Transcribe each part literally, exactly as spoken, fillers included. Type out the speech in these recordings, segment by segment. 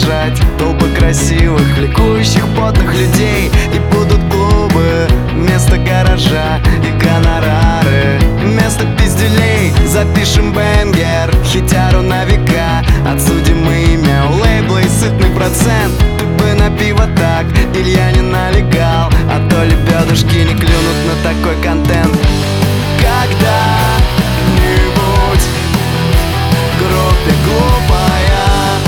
рожать толпы красивых, ликующих, потных людей. И будут клубы вместо гаража и гонорары вместо пизделей. Запишем бенгер, хитяру на века, отсудим имя у лейбла и сытный процент. Ты бы на пиво так, Илья не налегал, а то лебедушки не клюнут на такой контент. Когда-нибудь в группе глупая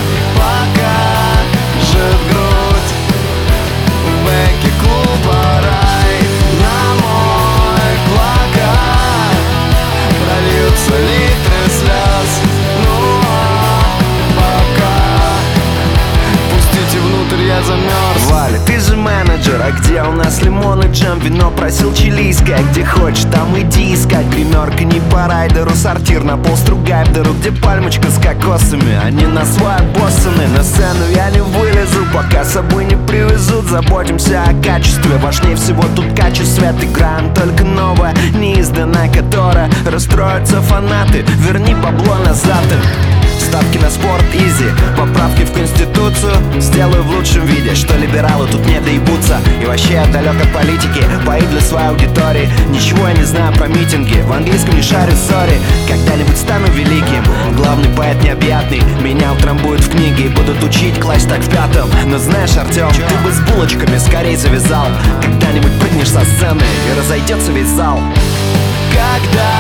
покажет грудь, в бэке клуба рай на мой плакат прольются литры слез. Ну а пока пустите внутрь, я замерз. Валя, ты же менеджер, а где у нас лимон и джем? Вино просил чилийское, где хочешь, там иди искать. Гримерка не по райдеру, сортир на пол стругай в дыру, где пальмочка с кокосами, они на свой боссаны. На сцену я не вылезу, пока с собой не привезут. Заботимся о качестве, важнее всего тут качество. Свет играем только новое, неизданное, которое расстроятся фанаты. Верни бабло назад им. Ставки на спорт, изи, поправки в конституцию сделаю в лучшем виде, что либералы тут не доебутся. И вообще я далек от политики, пои для своей аудитории. Ничего я не знаю про митинги, в английском не шарю, сори. Когда-нибудь стану великим, главный поэт необъятный. Меня утрамбуют в книге и будут учить класть так в пятом. Но знаешь, Артем, ты бы с булочками скорее завязал. Когда-нибудь прыгнешь со сцены и разойдется весь зал. Когда